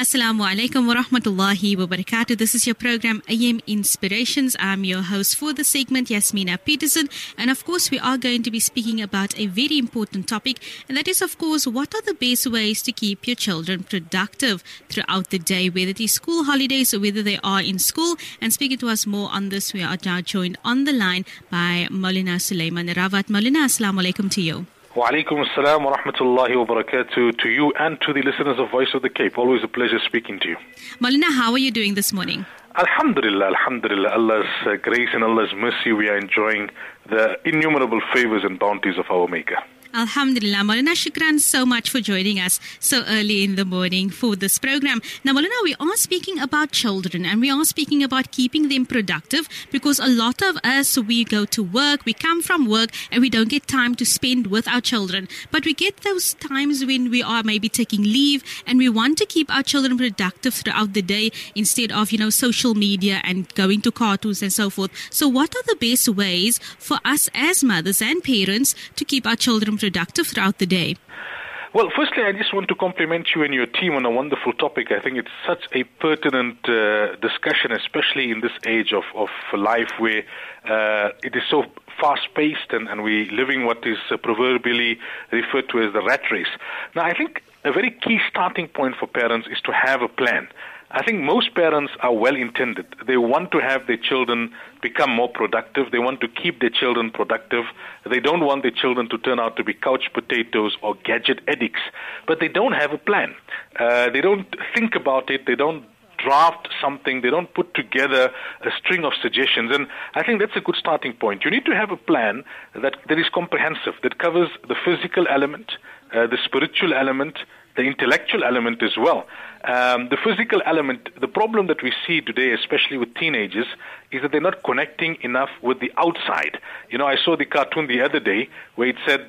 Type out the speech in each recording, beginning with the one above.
Assalamu alaikum wa rahmatullahi wa barakatuh. This is your program AM Inspirations. I'm your host for the segment, Yasmina Peterson. And of course, we are going to be speaking about a very important topic. And that is, of course, what are the best ways to keep your children productive throughout the day, whether it is school holidays or whether they are in school. And speaking to us more on this, we are now joined on the line by Maulana Sulaiman Rawat. Maulana, assalamu alaikum to you. Wa alaikum assalam wa rahmatullahi wa barakatuh to you and to the listeners of Voice of the Cape. Always a pleasure speaking to you. Maulana, how are you doing this morning? Alhamdulillah. Allah's grace and Allah's mercy, we are enjoying the innumerable favors and bounties of our Maker. Alhamdulillah. Maulana, shukran so much for joining us so early in the morning for this program. Now, Maulana, we are speaking about children and we are speaking about keeping them productive because a lot of us, we go to work, we come from work and we don't get time to spend with our children. But we get those times when we are maybe taking leave and we want to keep our children productive throughout the day instead of, social media and going to cartoons and so forth. So what are the best ways for us as mothers and parents to keep our children productive throughout the day? Well, firstly, I just want to compliment you and your team on a wonderful topic. I think it's such a pertinent discussion, especially in this age of life where it is so fast-paced and we're living what is proverbially referred to as the rat race. Now, I think a very key starting point for parents is to have a plan. I think most parents are well-intended. They want to have their children become more productive. They want to keep their children productive. They don't want their children to turn out to be couch potatoes or gadget addicts. But they don't have a plan. They don't think about it. They don't draft something. They don't put together a string of suggestions. And I think that's a good starting point. You need to have a plan that is comprehensive, that covers the physical element, the spiritual element, the intellectual element as well. The physical element, the problem that we see today, especially with teenagers, is that they're not connecting enough with the outside. I saw the cartoon the other day where it said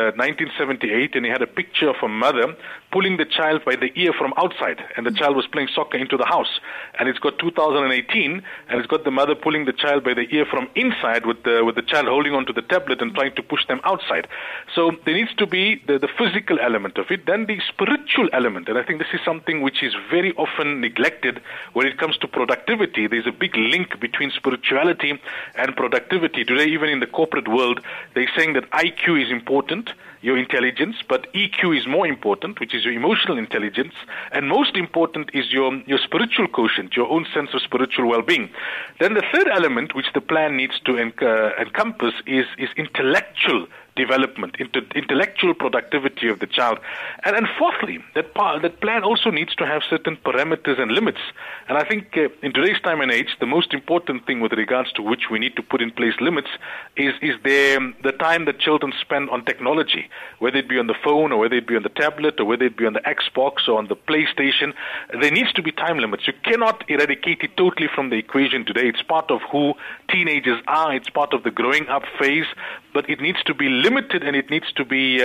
1978 and it had a picture of a mother pulling the child by the ear from outside and the child was playing soccer into the house. And it's got 2018 and it's got the mother pulling the child by the ear from inside with the child holding onto the tablet and trying to push them outside. So there needs to be the physical element of it, then the spiritual element. And I think this is something which is very often neglected when it comes to productivity. There's a big link between spirituality and productivity. Today, even in the corporate world, they're saying that IQ is important, your intelligence, but EQ is more important, which is your emotional intelligence, and most important is your spiritual quotient, your own sense of spiritual well-being. Then the third element, which the plan needs to encompass, is intellectual development, intellectual productivity of the child. And fourthly, that plan also needs to have certain parameters and limits. And I think in today's time and age, the most important thing with regards to which we need to put in place limits is the time that children spend on technology, whether it be on the phone or whether it be on the tablet or whether it be on the Xbox or on the PlayStation. There needs to be time limits. You cannot eradicate it totally from the equation today. It's part of who teenagers are. It's part of the growing up phase, but it needs to be limited and it needs to be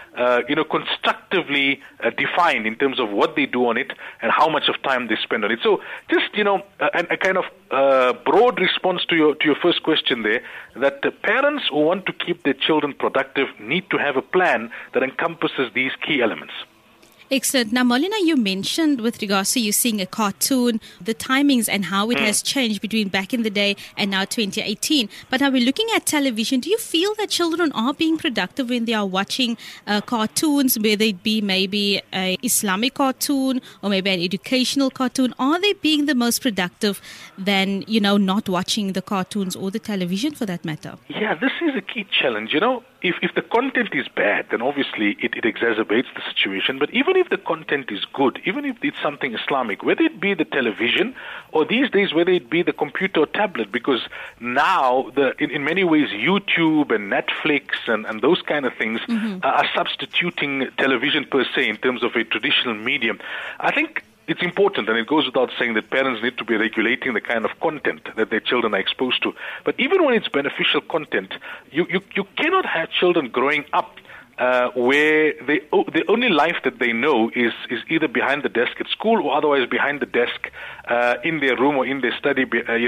constructively defined in terms of what they do on it and how much of time they spend on it. So just a kind of broad response to your first question there, that the parents who want to keep their children productive need to have a plan that encompasses these key elements. Excellent. Now, Maulana, you mentioned with regards to you seeing a cartoon, the timings and how it has changed between back in the day and now 2018. But now we're looking at television. Do you feel that children are being productive when they are watching cartoons, whether it be maybe an Islamic cartoon or maybe an educational cartoon? Are they being the most productive than, not watching the cartoons or the television for that matter? Yeah, this is a key challenge. If the content is bad, then obviously it exacerbates the situation. But even if the content is good, even if it's something Islamic, whether it be the television or these days whether it be the computer or tablet, because now in many ways YouTube and Netflix and those kind of things are substituting television per se in terms of a traditional medium. I think it's important, and it goes without saying, that parents need to be regulating the kind of content that their children are exposed to. But even when it's beneficial content, you cannot have children growing up where the only life that they know is either behind the desk at school or otherwise behind the desk in their room or in their study,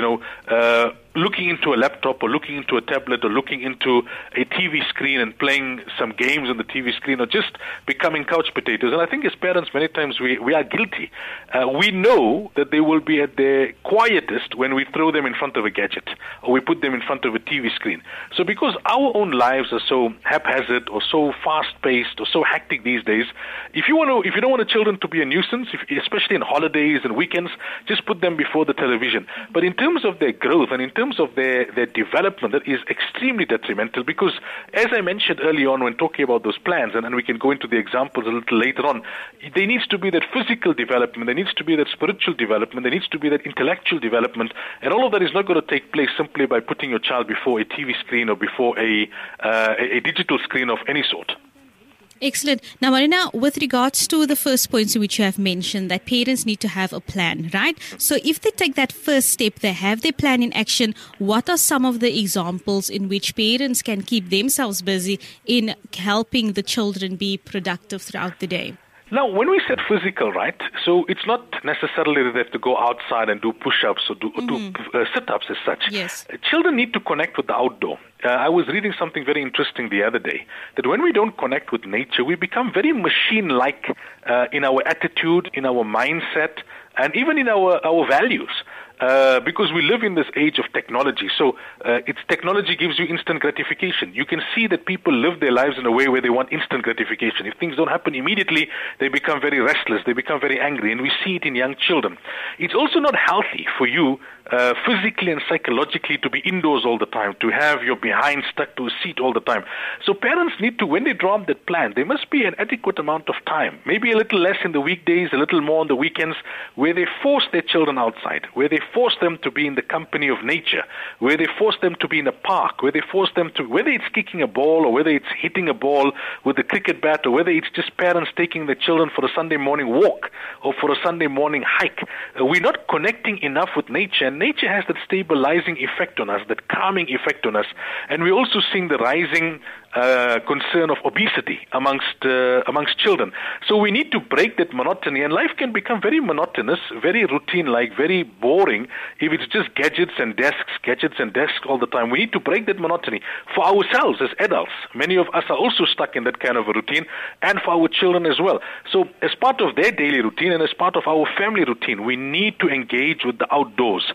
looking into a laptop or looking into a tablet or looking into a TV screen and playing some games on the TV screen or just becoming couch potatoes. And I think as parents, many times we are guilty. We know that they will be at their quietest when we throw them in front of a gadget or we put them in front of a TV screen. So because our own lives are so haphazard or so fast-paced or so hectic these days, if you don't want the children to be a nuisance, especially in holidays and weekends, just put them before the television. But in terms of their growth and in terms of their development, that is extremely detrimental because, as I mentioned early on when talking about those plans, and we can go into the examples a little later on, there needs to be that physical development, there needs to be that spiritual development, there needs to be that intellectual development, and all of that is not going to take place simply by putting your child before a TV screen or before a digital screen of any sort. Excellent. Now, Marina, with regards to the first points which you have mentioned, that parents need to have a plan, right? So if they take that first step, they have their plan in action, what are some of the examples in which parents can keep themselves busy in helping the children be productive throughout the day? Now, when we said physical, right, so it's not necessarily that they have to go outside and do push-ups or do sit-ups as such. Yes. Children need to connect with the outdoor. I was reading something very interesting the other day, that when we don't connect with nature, we become very machine-like in our attitude, in our mindset, and even in our values. Because we live in this age of technology. So technology gives you instant gratification. You can see that people live their lives in a way where they want instant gratification. If things don't happen immediately, they become very restless, they become very angry, and we see it in young children. It's also not healthy for you physically and psychologically to be indoors all the time, to have your behind stuck to a seat all the time. So parents need to, when they draw up that plan, there must be an adequate amount of time, maybe a little less in the weekdays, a little more on the weekends, where they force their children outside, where they force them to be in the company of nature, where they force them to be in a park, where they force them to, whether it's kicking a ball or whether it's hitting a ball with a cricket bat or whether it's just parents taking their children for a Sunday morning walk or for a Sunday morning hike. We're not connecting enough with nature, and nature has that stabilizing effect on us, that calming effect on us. And we're also seeing the rising concern of obesity amongst children. So we need to break that monotony, and life can become very monotonous, very routine-like, very boring if it's just gadgets and desks all the time. We need to break that monotony for ourselves as adults. Many of us are also stuck in that kind of a routine, and for our children as well. So as part of their daily routine and as part of our family routine, we need to engage with the outdoors.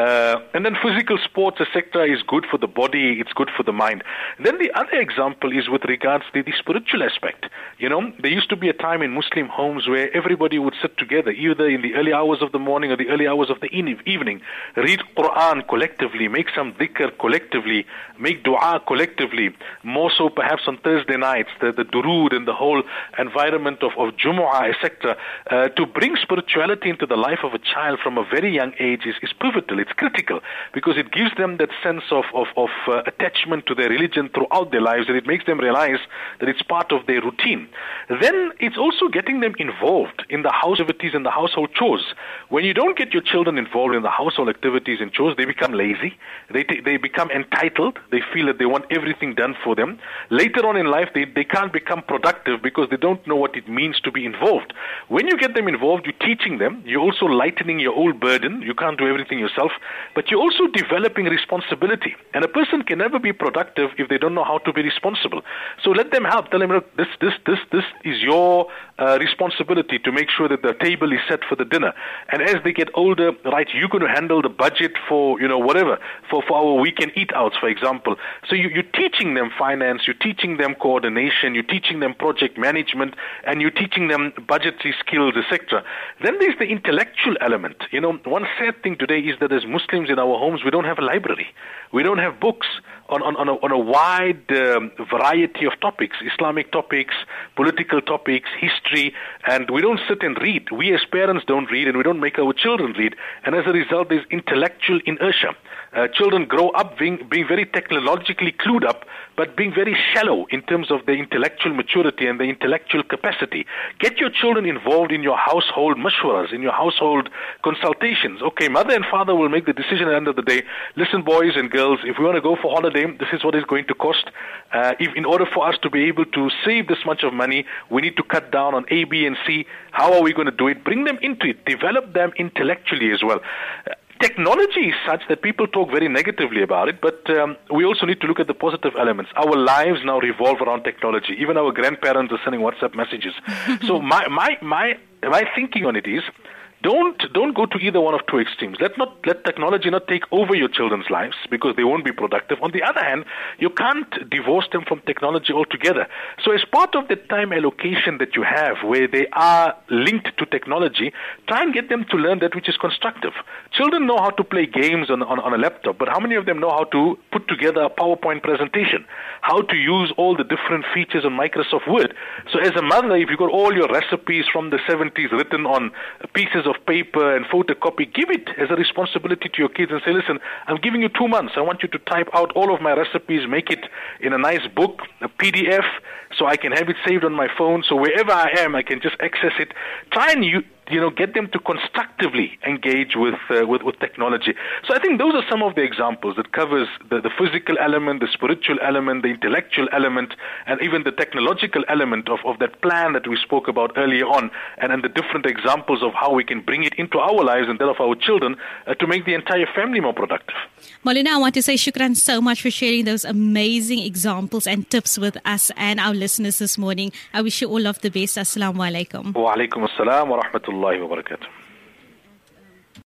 And then physical sports, etc., is good for the body, it's good for the mind. Then the other example is with regards to the spiritual aspect. You know, there used to be a time in Muslim homes where everybody would sit together, either in the early hours of the morning or the early hours of the evening, read Quran collectively, make some dhikr collectively, make dua collectively, more so perhaps on Thursday nights, the durood and the whole environment of Jumu'ah, etc. To bring spirituality into the life of a child from a very young age is pivotal, it's critical, because it gives them that sense of attachment to their religion throughout their lives, and it makes them realize that it's part of their routine. Then it's also getting them involved in the house activities and the household chores. When you don't get your children involved in the household activities and chores, they become lazy, they become entitled, they feel that they want everything done for them. Later on in life, they can't become productive because they don't know what it means to be involved. When you get them involved, you're teaching them, you're also lightening your own burden, you can't do everything yourself, but you're also developing responsibility. And a person can never be productive if they don't know how to be responsible. So let them help. Tell them, look, this is your responsibility to make sure that the table is set for the dinner. And as they get older, right, you're going to handle the budget for, whatever, for our weekend eat-outs, for example. So you're teaching them finance, you're teaching them coordination, you're teaching them project management, and you're teaching them budgetary skills, etc. Then there's the intellectual element. One sad thing today is that as Muslims in our homes, we don't have a library. We don't have books on a wide variety of topics, Islamic topics, political topics, history, and we don't sit and read. We as parents don't read, and we don't make our children read. And as a result, there's intellectual inertia. Children grow up being very technologically clued up, but being very shallow in terms of their intellectual maturity and their intellectual capacity. Get your children involved in your household mashwaras, in your household consultations. Okay, mother and father will make the decision at the end of the day. Listen, boys and girls, if we want to go for holiday today. This is what it's going to cost. If in order for us to be able to save this much of money, we need to cut down on A, B, and C. How are we going to do it? Bring them into it. Develop them intellectually as well. Technology is such that people talk very negatively about it, but we also need to look at the positive elements. Our lives now revolve around technology. Even our grandparents are sending WhatsApp messages. So my thinking on it is, don't go to either one of two extremes. Let technology not take over your children's lives because they won't be productive. On the other hand, you can't divorce them from technology altogether. So as part of the time allocation that you have where they are linked to technology, try and get them to learn that which is constructive. Children know how to play games on a laptop, but how many of them know how to put together a PowerPoint presentation? How to use all the different features on Microsoft Word? So as a mother, if you've got all your recipes from the 70s written on pieces of paper and photocopy, give it as a responsibility to your kids and say, listen, I'm giving you 2 months. I want you to type out all of my recipes, make it in a nice book, a PDF, so I can have it saved on my phone. So wherever I am, I can just access it. Try and get them to constructively engage with technology. So I think those are some of the examples that covers the physical element, the spiritual element, the intellectual element, and even the technological element of that plan that we spoke about earlier on, and the different examples of how we can bring it into our lives and that of our children to make the entire family more productive. Maulana, I want to say shukran so much for sharing those amazing examples and tips with us and our listeners this morning. I wish you all of the best. Assalamu alaikum. Wa alaikum assalam wa rahmatullahi wa barakatuh.